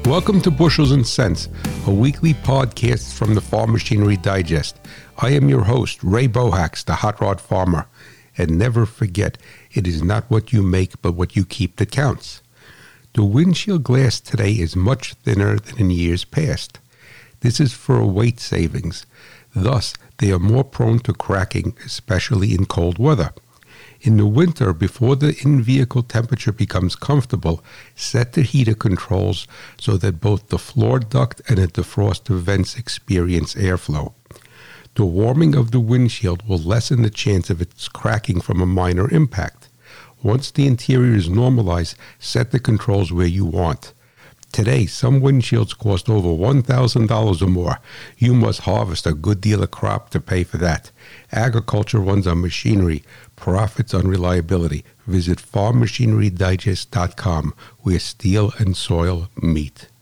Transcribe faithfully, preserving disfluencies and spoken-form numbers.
Welcome to Bushels and Cents, a weekly podcast from the Farm Machinery Digest. I am your host, Ray Bohacs, the Hot Rod Farmer. And never forget, it is not what you make, but what you keep that counts. The windshield glass today is much thinner than in years past. This is for weight savings. Thus, they are more prone to cracking, especially in cold weather. In the winter, before the in-vehicle temperature becomes comfortable, set the heater controls so that both the floor duct and the defroster vents experience airflow. The warming of the windshield will lessen the chance of its cracking from a minor impact. Once the interior is normalized, set the controls where you want. Today, some windshields cost over one thousand dollars or more. You must harvest a good deal of crop to pay for that. Agriculture runs on machinery, profits on reliability. Visit farm machinery digest dot com, where steel and soil meet.